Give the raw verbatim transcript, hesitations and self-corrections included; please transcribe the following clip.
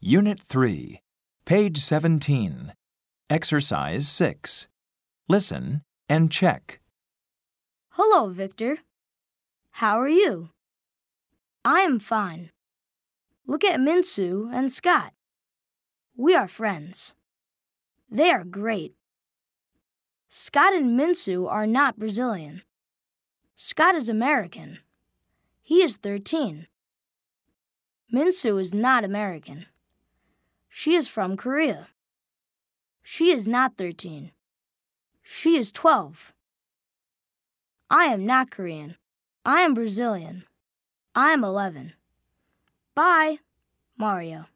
Unit three, page seventeen, Exercise six. Listen and check. Hello, Victor. How are you? I am fine. Look at Minsu and Scott. We are friends. They are great. Scott and Minsu are not Brazilian. Scott is American. He is thirteen. Minsu is not American. She is from Korea. She is not thirteen. She is twelve. I am not Korean. I am Brazilian. I am eleven. Bye, Mario.